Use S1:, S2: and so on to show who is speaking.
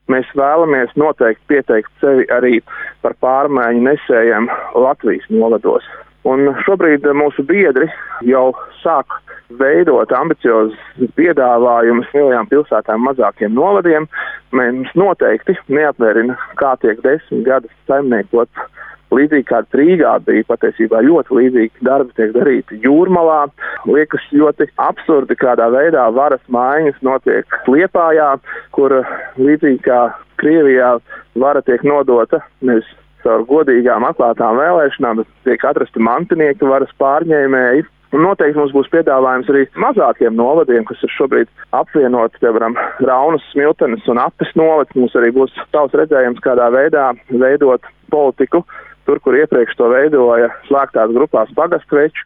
S1: mēs vēlamies noteikti pieteikt sevi arī par pārmaiņu nesējiem Latvijas novados. Un šobrīd mūsu biedri jau sāk veidot ambiciozus piedāvājumus lielajām pilsētām, mazākiem novadiem. Mums noteikti neapmierina, kā tiek 10 gadus saimniekots. Līdzīgi kā Rīgā bija patiesībā ļoti līdzīgi darbi tiek darīti Jūrmalā. Liekas ļoti absurdi, kādā veidā varas maiņas notiek Liepājā, kur līdzīgi kā Krievijā vara tiek nodota nevis caur godīgām atklātām vēlēšanām, bet tiek atrasti mantinieki, varas pārņēmēji. Un noteikti mums būs piedāvājums arī mazākiem novadiem, kas ir šobrīd apvienoti, piemēram, Raunas, Smiltenes un Apes novads. Mums arī būs savs redzējums, kādā veidā veidot politiku tur, kur iepriekš to veidoja slēgtās grupās pagastveči.